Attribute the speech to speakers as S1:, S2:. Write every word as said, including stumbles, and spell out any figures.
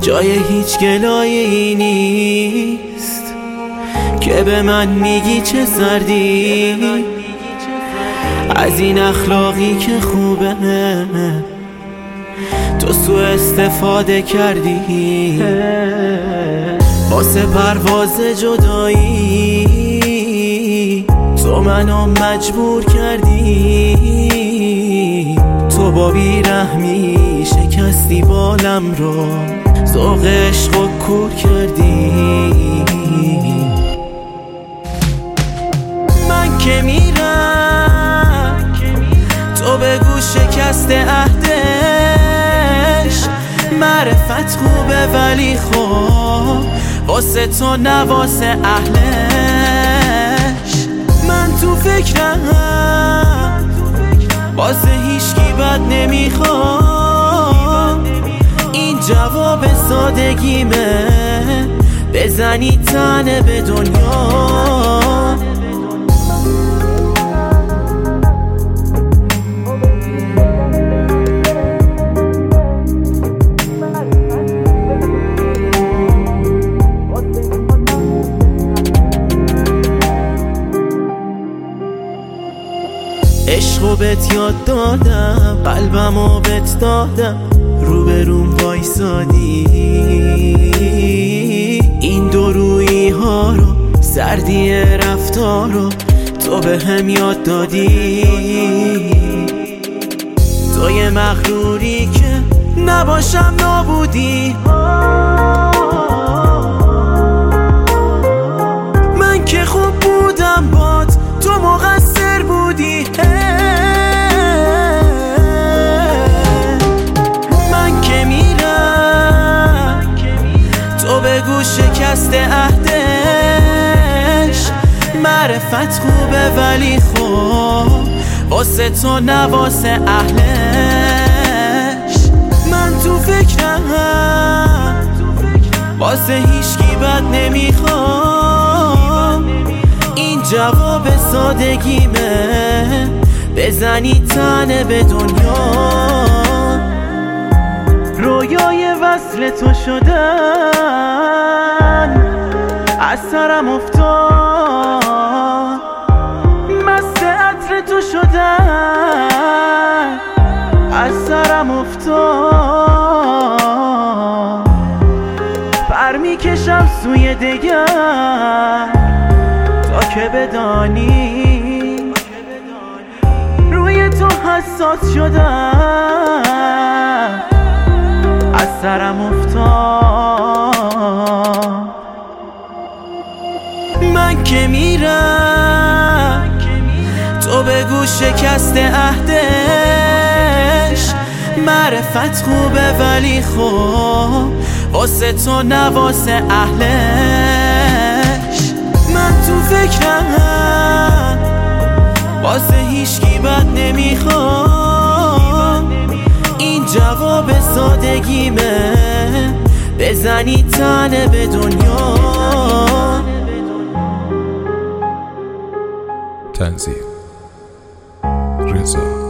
S1: جای هیچ گلایه‌ای نیست که به من میگی چه سردی از این اخلاقی که خوبه تو سوء استفاده کردی واسه پرواز جدایی تو منو مجبور کردی تو با بیرحمی شکستی بالم رو ذوق عشق و کور کردی من که میرم تو بگو شکست عهدش معرفت خوبه ولی خب واسه تو نه واسه اهلش من تو فکرم واسه هیچکی بد نمیخوام این جواب سادگیمه بزنی تنه به دنیا عشقو بهت یاد دادم قلبمو بهت دادم روبروم وایسادی این دورویی ها رو سردی رفتار رو تو به هم یاد دادی تو یه مغروری که نباشم نابودی من که خوب بودم باد تو مقصر بودی من که میرم تو بگو شکست عهدش معرفت خوبه ولی خب واسه تو نه واسه اهلش من تو فکرم واسه هیچکی بد نمیخوام این جواب سادگیمه بزنی تنه به دنیا رویای وصل تو شدن از سرم افتاد مست عطر تو شدن از سرم افتاد پر میکشم سوی دگر تا که بدانی روی تو حساس شدم از سرم افتاد من که میرم تو بگو شکست عهدش معرفت خوبه ولی خب واسه تو نه واسه اهلش من تو فکرم واسه هیچکی بد نمیخوام این جواب سادگیمه بزنی تنه به دنیا
S2: تنظیم رضا